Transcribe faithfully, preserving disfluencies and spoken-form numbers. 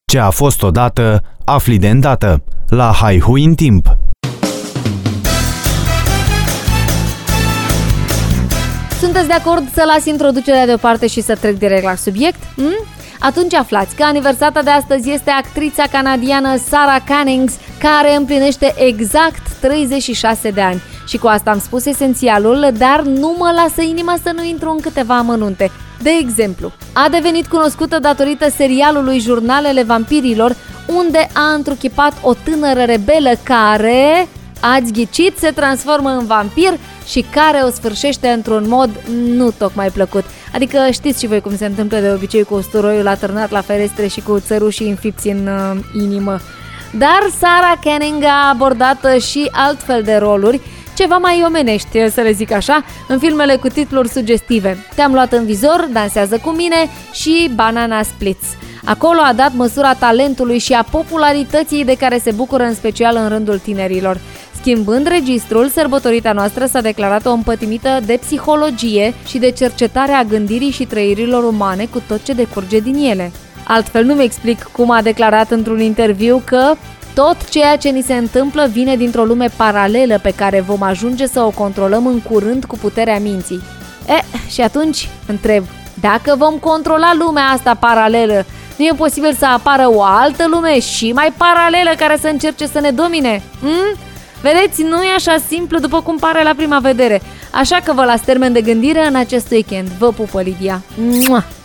Ce a fost odată, afli de îndată. La Haihui în timp. Sunteți de acord să las introducerea deoparte și să trec direct la subiect? Hmm? Atunci aflați că aniversata de astăzi este actrița canadiană Sarah Cannings, care împlinește exact treizeci și șase de ani. Și cu asta am spus esențialul, dar nu mă lasă inima să nu intru în câteva amănunte. De exemplu, a devenit cunoscută datorită serialului Jurnalele Vampirilor, unde a întruchipat o tânără rebelă care, ați ghicit, se transformă în vampir și care o sfârșește într-un mod nu tocmai plăcut. Adică știți și voi cum se întâmplă de obicei cu usturoiul atârnat la ferestre și cu țărușii înfipți în uh, inimă. Dar Sarah Canning a abordat și altfel de roluri, ceva mai omenești, să le zic așa, în filmele cu titluri sugestive Te-am luat în vizor, Dansează cu mine și Banana Splits. Acolo a dat măsura talentului și a popularității de care se bucură în special în rândul tinerilor. Schimbând registrul, sărbătorita noastră s-a declarat o împătimită de psihologie și de cercetare a gândirii și trăirilor umane cu tot ce decurge din ele. Altfel nu-mi explic cum a declarat într-un interviu că tot ceea ce ni se întâmplă vine dintr-o lume paralelă pe care vom ajunge să o controlăm în curând cu puterea minții. E, și atunci întreb, dacă vom controla lumea asta paralelă, nu e posibil să apară o altă lume și mai paralelă care să încerce să ne domine? Hmm? Vedeți, nu e așa simplu după cum pare la prima vedere. Așa că vă las termen de gândire în acest weekend. Vă pupă, Lidia! Mua!